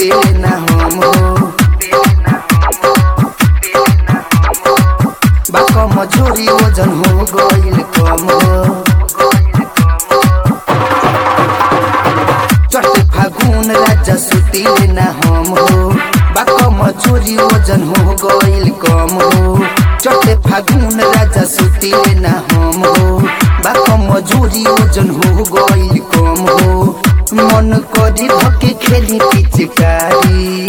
सुते ना हम हो बाका मजूरी वजन हो गइल कम हो चढ़ते फागुन राजा सुते ना हम हो बाका मजूरी वजन हो गइल कम हो चढ़ते फागुन राजा सुते ना हम हो बाका मजूरी वजन हो गइल कम हो मन करी धके खेली पिचकारी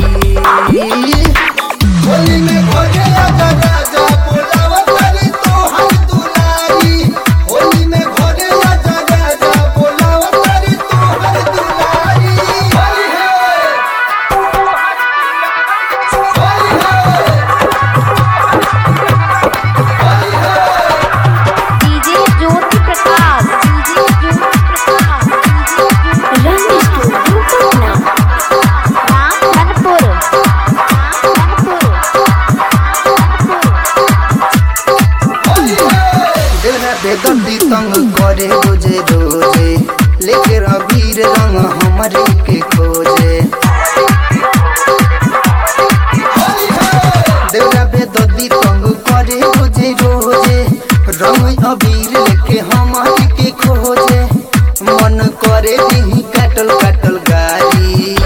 होली में घरे आजा राजा बोलावा तारी तोहर दुलारी होली में घरे आजा राजा बोलावा तारी तोहर दुलारी होली है डीजे ज्योति प्रकाश रंग स्टूडियो पटना रामधनपुर देवरा बेदर्दी तंग करे रोजे रोजे लेके रबीर रंग हमारे के खोजे देवरा बेदर्दी तंग करे रोजे रोजे रंग अबीर लेके हमारे के खोजे मन करे दी काटल काटल गारी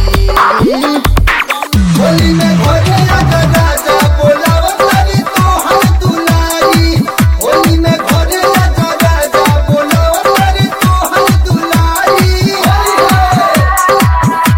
होली में घरे आजा राजा बोलावा तारी तोहर दुलारी होली में घरे आजा राजा बोलावा तारी तोहर दुलारी होली है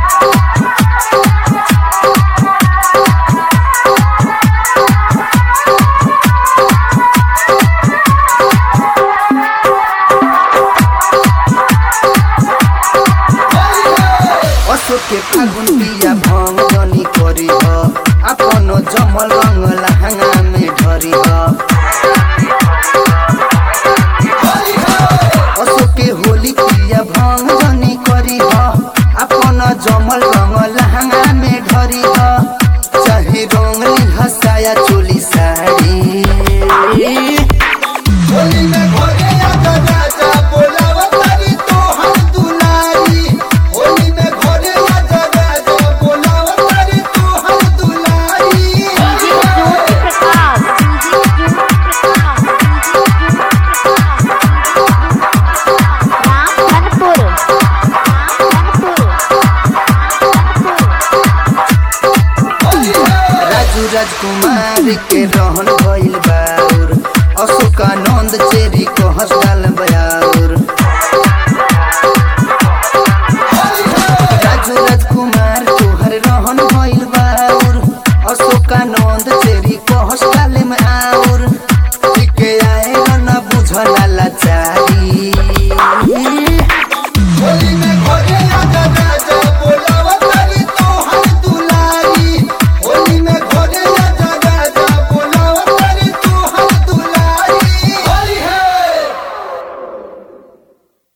अशोक के फागुन बिया भंग जनी करी ह अपन जमल रंग लहंगा में धरी ह अशोक के होली बिया भंग जनी करी ह अपन जमल रंग लहंगा में धरी ह चाहे रंग हसाया चोली साड़ी होली में घरे आजा राजा बोलावा तारी तोहर दुलारी होली में घरे आजा राजा बोलावा तारी तोहर दुलारी डीजे ज्योति प्रकाश रामधनपुर राजू राजकुमार के